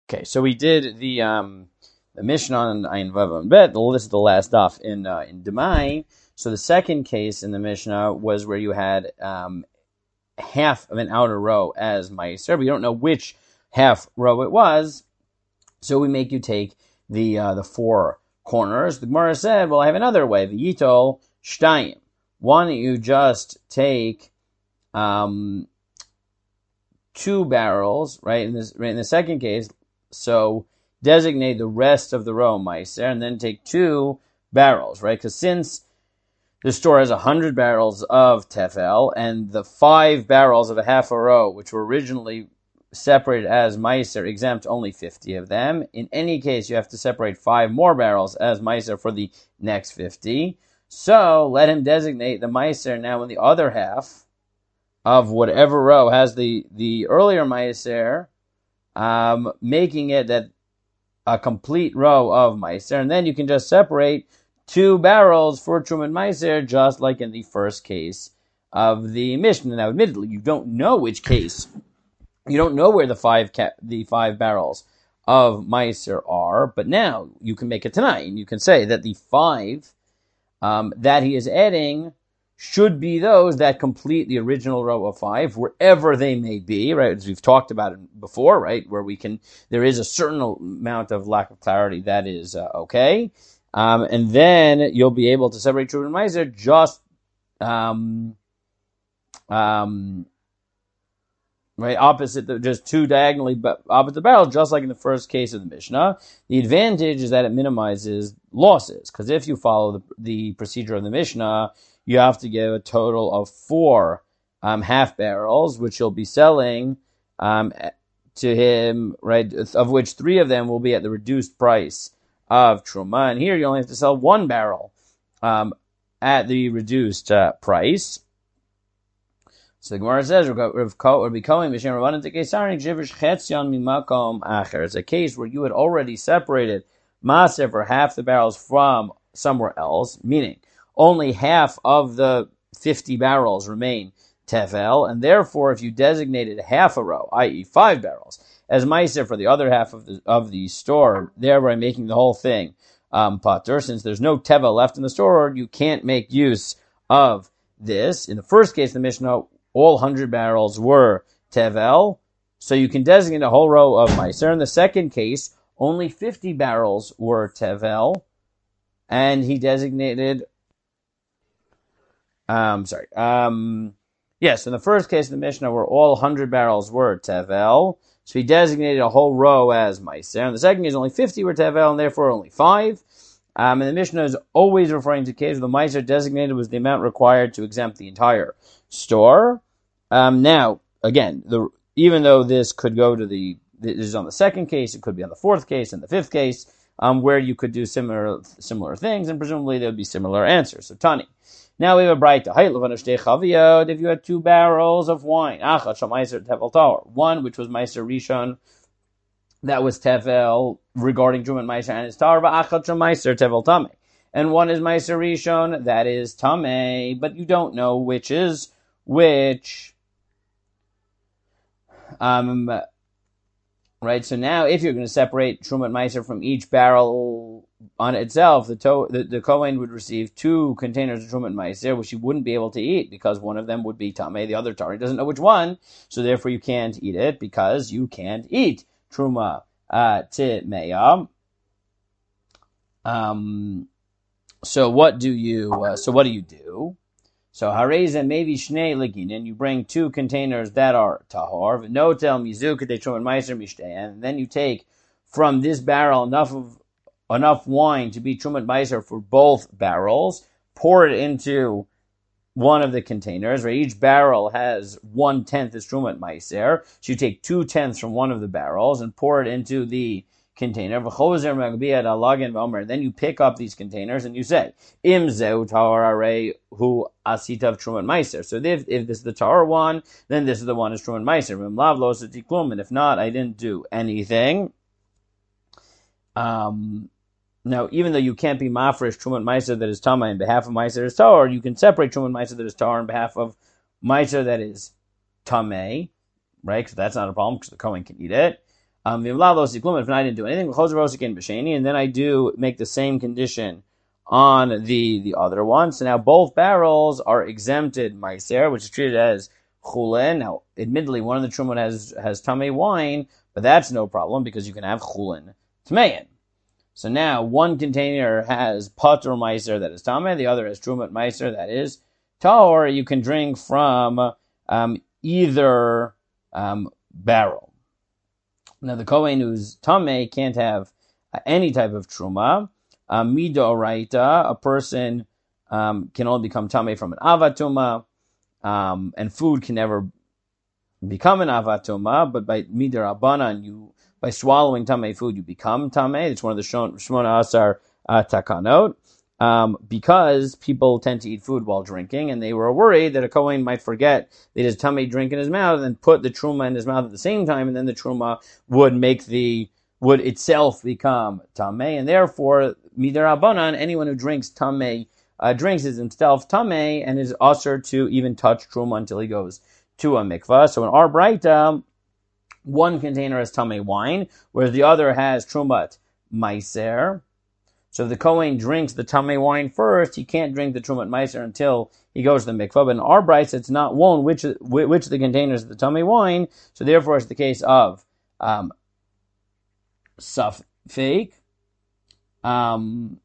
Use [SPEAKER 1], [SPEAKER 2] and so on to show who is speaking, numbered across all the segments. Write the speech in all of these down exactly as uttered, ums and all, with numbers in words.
[SPEAKER 1] Okay, so we did the um, the Mishnah on Ayin Vav and Bet. This is the last daf in uh, in Demai. So the second case in the Mishnah was where you had um, half of an outer row as Meiser, but you don't know which half row it was. So we make you take the uh, the four corners. The Gemara said, "Well, I have another way. V'yitol shtayim. One, you just take um, two barrels, right? In this, right, in the second case." So designate the rest of the row Meiser, and then take two barrels, right? Because since the store has one hundred barrels of tefel, and the five barrels of a half a row, which were originally separated as Meiser, exempt only fifty of them. In any case, you have to separate five more barrels as Meiser for the next fifty. So let him designate the Meiser now in the other half of whatever row has the, the earlier Meiser, Um, making it that a complete row of Meiser, and then you can just separate two barrels for Truma and Meiser, just like in the first case of the Mishnah. Now, admittedly, you don't know which case, you don't know where the five ca- the five barrels of Meiser are, but now you can make it tonight, and you can say that the five um, that he is adding should be those that complete the original row of five, wherever they may be, right? As we've talked about it before, right? Where we can, there is a certain amount of lack of clarity that is uh, okay. Um, and then you'll be able to separate Truma and Meiser just, um, um, right, opposite, the, just two diagonally opposite the barrel, just like in the first case of the Mishnah. The advantage is that it minimizes losses, because if you follow the, the procedure of the Mishnah, you have to give a total of four um, half barrels, which you'll be selling um, to him, right? Of which three of them will be at the reduced price of Truma, and here you only have to sell one barrel um, at the reduced uh, price. So the Gemara says, it's a case where you had already separated Maser for half the barrels from somewhere else, meaning only half of the fifty barrels remain Tevel, and therefore if you designated half a row, that is five barrels, as Meiser for the other half of the of the store, thereby making the whole thing um, Pater, since there's no Tevel left in the store, you can't make use of this. In the first case, the Mishnah, all one hundred barrels were Tevel, so you can designate a whole row of Meiser. In the second case, only fifty barrels were Tevel, and he designated Um, sorry. Um, yes, in the first case of the Mishnah, where all one hundred barrels were Tevel, so he designated a whole row as Meiser. In the second case, only fifty were Tevel, and therefore only five. Um, and the Mishnah is always referring to cases where the Meiser designated was the amount required to exempt the entire store. Um, now, again, the even though this could go to the, this is on the second case, it could be on the fourth case and the fifth case, um, where you could do similar similar things, and presumably there would be similar answers. So, Tani. Now we have a brighta. If you had two barrels of wine, one which was Meiser Rishon, that was Tevel regarding Truma and Meiser and his tar, Meiser Tevel Tameh, and one is Meiser Rishon, that is Tameh, but you don't know which is which. Um, right. So now, if you're going to separate Truma and Meiser from each barrel on itself, the, to- the the Kohen would receive two containers of Truma and Meiser, which he wouldn't be able to eat because one of them would be Tameh, the other tar. He doesn't know which one, so therefore you can't eat it because you can't eat Truma uh, Timeya. Um. So what do you? Uh, so what do you do? So hareza maybe shnei legin, and you bring two containers that are tahor. V'notel mizuk de Truma and Meiser mishtein, and then you take from this barrel enough of enough wine to be Truma and Meiser for both barrels, pour it into one of the containers, where each barrel has one-tenth as Truma and Meiser, so you take two-tenths from one of the barrels and pour it into the container. Then you pick up these containers and you say, Im zeu tahor hu asitav Truma and Meiser. So if, if this is the tahor one, then this is the one is Truma and Meiser. And if not, I didn't do anything. Um, Now, even though you can't be mafresh Truma and Meiser that is Tama in behalf of Meiser that is Tahor, you can separate Truma and Meiser that is Tahor in behalf of Meiser that is Tameh, right? Because that's not a problem because the Kohen can eat it. Um, if I didn't do anything, and then I do make the same condition on the, the other one. So now both barrels are exempted meiser, which is treated as chulin. Now, admittedly, one of the trumot has, has tamei wine, but that's no problem because you can have chulin tmein. So now one container has patur meiser that is tamei, the other has trumot meiser that is tahor. You can drink from um, either um, barrel. Now the kohen who's tamei can't have uh, any type of truma. Um, Mida oraita, a person um, can only become tamei from an avatuma, um, and food can never become an avatuma. But by mida rabbanan, you by swallowing tamei food, you become tamei. It's one of the shmona asar uh, takanot. Um, because people tend to eat food while drinking, and they were worried that a kohen might forget that his tamei drink in his mouth and put the truma in his mouth at the same time, and then the truma would make the would itself become tamei, and therefore midarabanan, anyone who drinks tamei uh, drinks is himself tamei and is usher to even touch truma until he goes to a mikvah. So in our braita, one container has tamei wine, whereas the other has trumat meiser. So if the kohen drinks the tamei wine first, he can't drink the trumat meiser until he goes to the mikvah. But in our braita, it's not known which which of the containers is the tamei wine. So therefore, it's the case of um, safek. Um,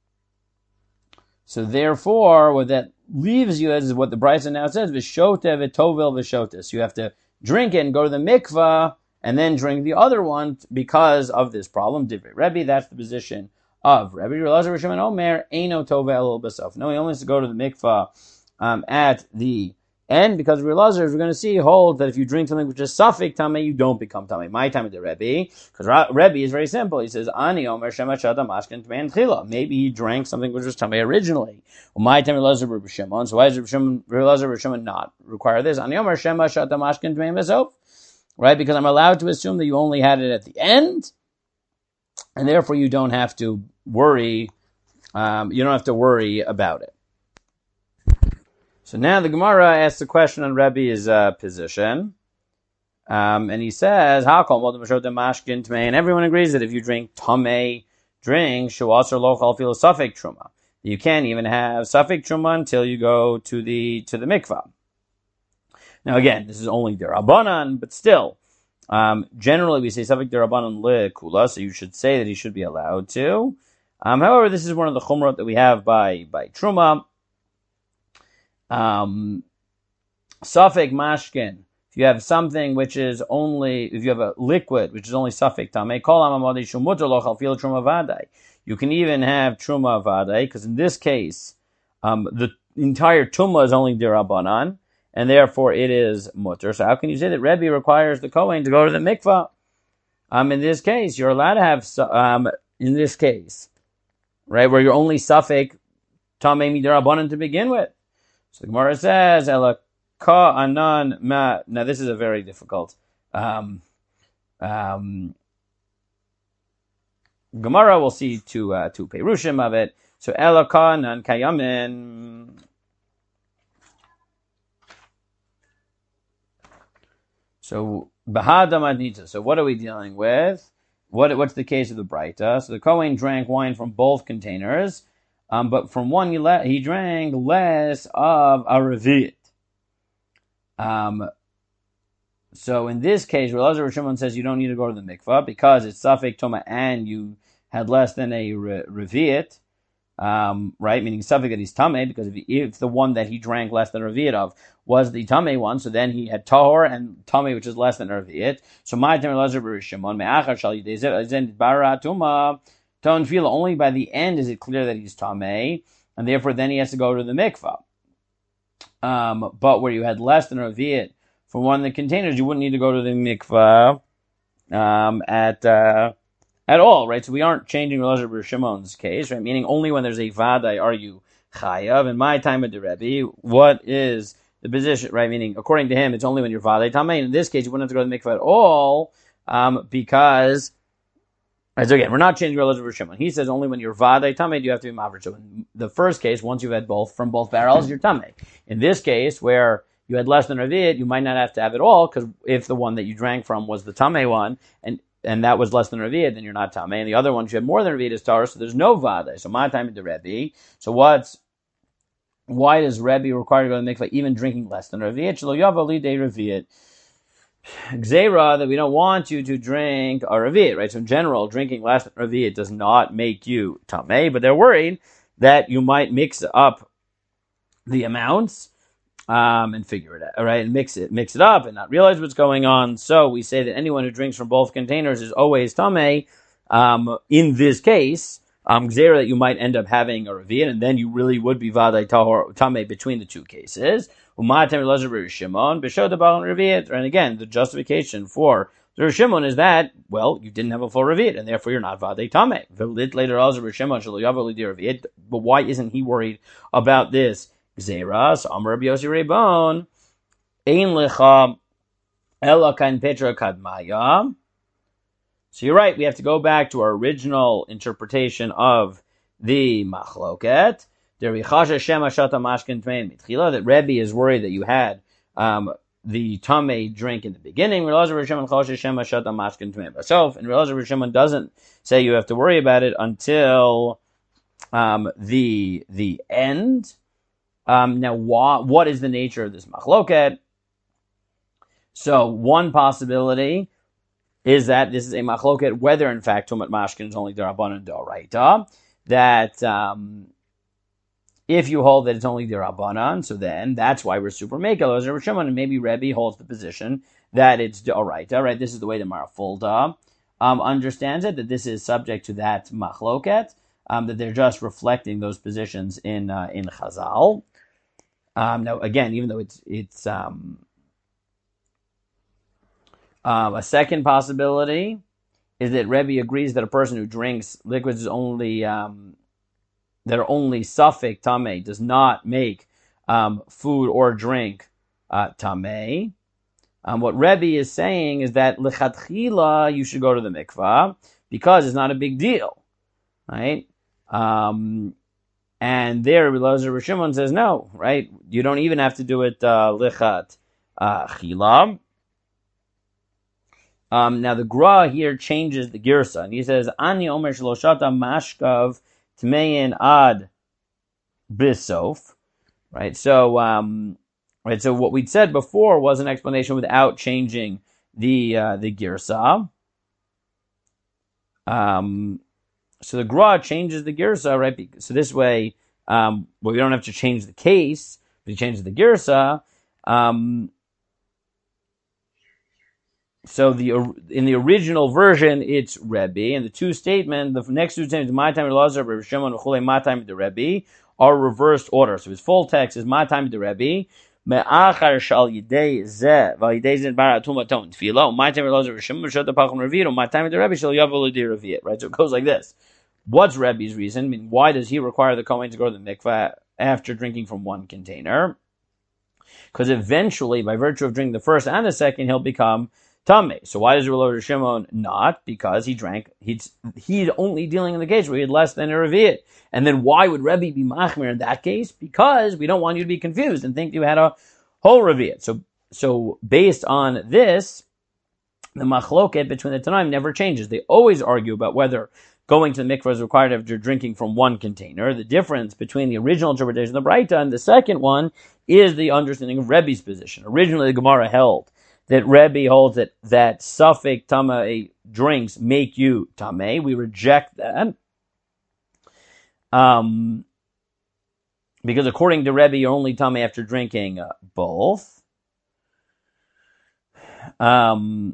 [SPEAKER 1] so therefore, what that leaves you as is what the Braisa now says: v'shota v'tovel v'shotis. You have to drink it and go to the mikvah, and then drink the other one because of this problem. Divrei Rebbe, that's the position of Rebbe. Elazar Rishon Omer Eino Tovel B'sof. No, he only has to go to the mikvah um, at the end, because Elazar, as we're going to see, holds that if you drink something which is safek tamei, you don't become tamei. My time is the Rebbe, because Rebbe is very simple. He says Ani Omer Shema Shadam Ashken Tmein Tchila. Maybe he drank something which was tamei originally. Well, my time Elazar Rishon. So why does Elazar Rishon not require this? Ani Omer Shema Shadam Ashken Tmein B'sof. Right, because I'm allowed to assume that you only had it at the end, and therefore you don't have to worry. Um, you don't have to worry about it. So now the Gemara asks a question on Rebbe's uh, position, um, and he says, "How come and everyone agrees that if you drink tamei drink, shuasar lochal fil safek truma, you can't even have safek truma until you go to the to the mikvah." Now again, this is only derabanan, but still, um, generally we say safek derabanan lekula, so you should say that he should be allowed to. Um, however, this is one of the chumrot that we have by by truma. Um, safek mashkin. If you have something which is only, if you have a liquid which is only safek tamei, kol amamadi shumuter lochal fil truma vadai. You can even have truma vadai, because in this case, um, the entire truma is only derabanan, and therefore it is mutter. So how can you say that Rebbe requires the kohen to go to the mikvah? Um, in this case, you're allowed to have, um, in this case, right, where you're only safek tamei midirabanan to begin with. So the Gemara says, "Ela ka anan ma." Now this is a very difficult um, um, Gemara. We'll see two uh, two perushim of it. So "Ela ka anan kayamin." So bahada madnita. So what are we dealing with? What what's the case of the Braita? So the Kohen drank wine from both containers. Um, but from one he, le- he drank less of a revit. Um, so in this case, Elazar Shimon says you don't need to go to the mikvah because it's safek toma and you had less than a re- revit, um, right? Meaning safek that he's tamei, because if, he, if the one that he drank less than a revit of was the tamei one, so then he had tahor and tamei, which is less than a revit. So my time Elazar Shimon me'achar shal yidei bara tuma. Fila, only by the end is it clear that he's tamei, and therefore then he has to go to the mikvah. Um, but where you had less than a revit from one of the containers, you wouldn't need to go to the mikvah um, at uh, at all, right? So we aren't changing Elazar bar Shimon's case, right? Meaning only when there's a vadai are you chayav. In my time with the Rebbe, what is the position, right? Meaning according to him, it's only when you're vadai tamei. In this case, you wouldn't have to go to the mikvah at all um, because. So again, we're not changing Elazar bar Shimon. He says only when you're vadai tamei do you have to be maver. So in the first case, once you've had both from both barrels, you're tamei. In this case, where you had less than a vid, you might not have to have it all, because if the one that you drank from was the tamei one, and and that was less than Raviyat, then you're not Tameh. And the other ones you have more than Raviyat is Torah, so there's no Vade. So my time to Rebbe. So what's why does Rebbe require to go to the mikveh even drinking less than Raviyat? Shelo yava lidei Raviyat. Gzeira, that we don't want you to drink a Raviyat, right? So in general, drinking less than Raviyat does not make you Tameh, but they're worried that you might mix up the amounts um, and figure it out, all right, and mix it, mix it up and not realize what's going on. So we say that anyone who drinks from both containers is always Tameh. Um, in this case, um, Gzeira, that you might end up having a Raviyat, and then you really would be Vadai Tameh between the two cases. And again, the justification for the Rosh Shimon is that, well, you didn't have a full Raviyat, and therefore you're not Vadei Tameh. But why isn't he worried about this? Gzeira, so Amar Rabbi Yossi Reibon, Ein lecha ela kain petra kadmaya. So you're right, we have to go back to our original interpretation of the Machloket. That Rebbe is worried that you had um, the Tameh drink in the beginning. And Elazar Shimon doesn't say you have to worry about it until um, the the end. Um, now, wha- what is the nature of this Machloket? So one possibility is that this is a Machloket, whether in fact Tumat Mashkin is only D'Rabbanan D'Oraita. That um, if you hold that it's only D'Rabbanan, so then that's why we're super mekel as Rosh Shimon, and maybe Rebbe holds the position that it's D'Oraita, right? This is the way the Marafulda um, understands it, that this is subject to that Machloket, um, that they're just reflecting those positions in uh, in Chazal. Um, now, again, even though it's it's um, um, a second possibility is that Rebbe agrees that a person who drinks liquids is only um, that are only suffix tameh, does not make um, food or drink uh, tameh. Um, what Rebbe is saying is that lechatchila you should go to the mikvah because it's not a big deal, right? Um, and there, Elazar Rosh Shimon says no, right? You don't even have to do it lechat uh, chila. Um, now the Gra here changes the girsa, and he says ani omer shloshata mashkav tmein ad bisof, right? So, um, right. So what we'd said before was an explanation without changing the uh, the girsa. Um, so the Gra changes the girsa, right? So this way, um, well, we don't have to change the case. We change the girsa. Um, So the in the original version, it's Rebbe, and the two statements, the next two statements, my time Elazar, Rebbe Shimon, Chulei, my time the Rebbe, are reversed order. So his full text is my time the Rebbe, me'achar shal yidei zeh, val yidei zeh bar atum aton tefila, my time Elazar, Rebbe Shimon, shot the pachon revit, my time the Rebbe shal yavel yidei revit. Right, so it goes like this. What's Rebbe's reason? I mean, why does he require the Kohen to go to the mikveh after drinking from one container? Because eventually, by virtue of drinking the first and the second, he'll become Tameh. So why does Rosh Shimon not? Because he drank, he's he's only dealing in the case where he had less than a Revit. And then why would Rebbe be Machmir in that case? Because we don't want you to be confused and think you had a whole Revit. So so based on this, the Machloket between the Tanaim never changes. They always argue about whether going to the mikvah is required after drinking from one container. The difference between the original interpretation of the Braita and the second one is the understanding of Rebbe's position. Originally, the Gemara held that Rebbe holds that, that suffix tameh drinks make you tameh. We reject that. Um, because according to Rebbe, you're only tameh after drinking uh, both. Um,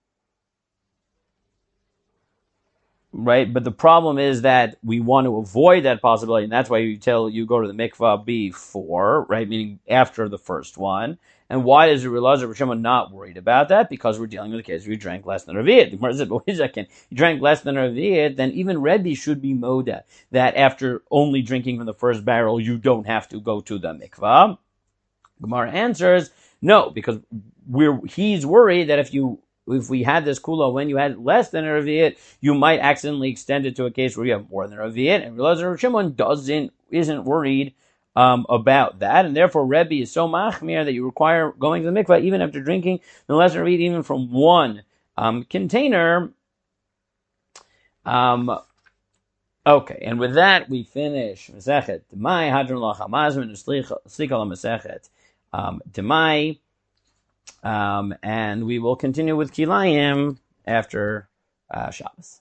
[SPEAKER 1] right? But the problem is that we want to avoid that possibility, and that's why you tell you go to the mikvah before, right? Meaning after the first one. And why does Elazar Rosh Shimon not worried about that? Because we're dealing with a case where you drank less than a Raviyat. The Gemara said, but wait a second, you drank less than a Raviyat, then even Rebbe should be moda, that after only drinking from the first barrel, you don't have to go to the mikvah. Gemara answers, no, because we're he's worried that if you if we had this kula when you had less than a Raviyat, you might accidentally extend it to a case where you have more than a Raviyat, and Elazar Rosh Shimon doesn't isn't worried Um, about that, and therefore Rebbe is so machmir that you require going to the mikvah even after drinking the lesser Raviyat, even from one um, container. Um, okay, and with that we finish Masechet Demai Hadron Lo Chamazmin Slikal Masechet Demai, um, and we will continue with Kilayim after uh, Shabbos.